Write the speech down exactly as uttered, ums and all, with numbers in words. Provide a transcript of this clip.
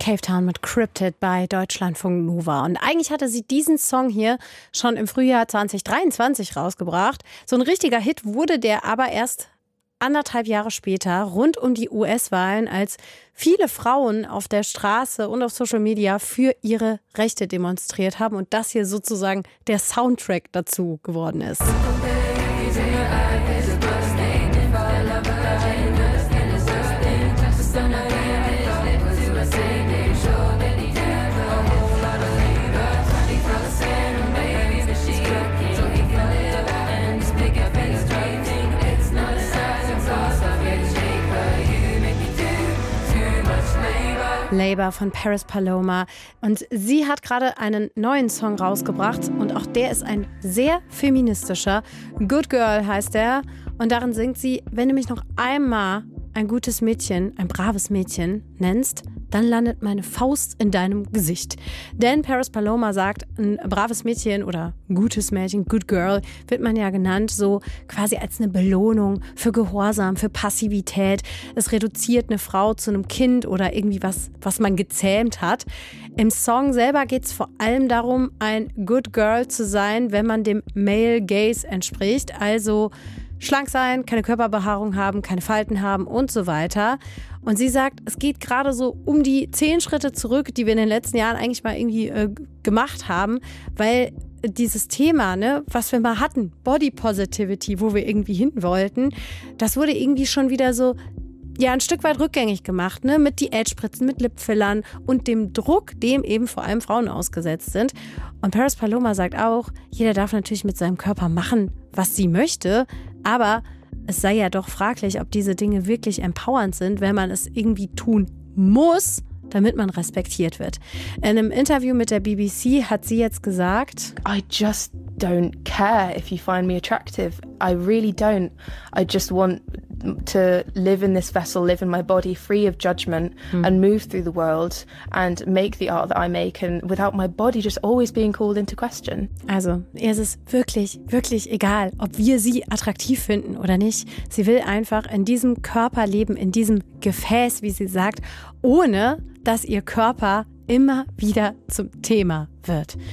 Cave Town mit Cryptid bei Deutschlandfunk Nova. Und eigentlich hatte sie diesen Song hier schon im Frühjahr zwanzig dreiundzwanzig rausgebracht. So ein richtiger Hit wurde der aber erst anderthalb Jahre später, rund um die U S-Wahlen, als viele Frauen auf der Straße und auf Social Media für ihre Rechte demonstriert haben und das hier sozusagen der Soundtrack dazu geworden ist. Labour von Paris Paloma. Und sie hat gerade einen neuen Song rausgebracht und auch der ist ein sehr feministischer. Good Girl heißt er und darin singt sie, wenn du mich noch einmal ein gutes Mädchen, ein braves Mädchen nennst, dann landet meine Faust in deinem Gesicht. Denn Paris Paloma sagt, ein braves Mädchen oder gutes Mädchen, Good Girl, wird man ja genannt, so quasi als eine Belohnung für Gehorsam, für Passivität. Es reduziert eine Frau zu einem Kind oder irgendwie was, was man gezähmt hat. Im Song selber geht es vor allem darum, ein Good Girl zu sein, wenn man dem Male Gaze entspricht, also schlank sein, keine Körperbehaarung haben, keine Falten haben und so weiter. Und sie sagt, es geht gerade so um die zehn Schritte zurück, die wir in den letzten Jahren eigentlich mal irgendwie äh, gemacht haben, weil dieses Thema, ne, was wir mal hatten, Body Positivity, wo wir irgendwie hin wollten, das wurde irgendwie schon wieder so ja ein Stück weit rückgängig gemacht, ne, mit Diätspritzen, mit Lipfillern und dem Druck, dem eben vor allem Frauen ausgesetzt sind. Und Paris Paloma sagt auch, jeder darf natürlich mit seinem Körper machen, was sie möchte, aber es sei ja doch fraglich, ob diese Dinge wirklich empowernd sind, wenn man es irgendwie tun muss, damit man respektiert wird. In einem Interview mit der B B C hat sie jetzt gesagt, I just don't care if you find me attractive. I really don't. I just want to live in this vessel, live in my body, free of judgment hm. and move through the world and make the art that I make and without my body just always being called into question. Also, ihr ist es wirklich, wirklich egal, ob wir sie attraktiv finden oder nicht. Sie will einfach in diesem Körper leben, in diesem Gefäß, wie sie sagt, ohne dass ihr Körper immer wieder zum Thema wird.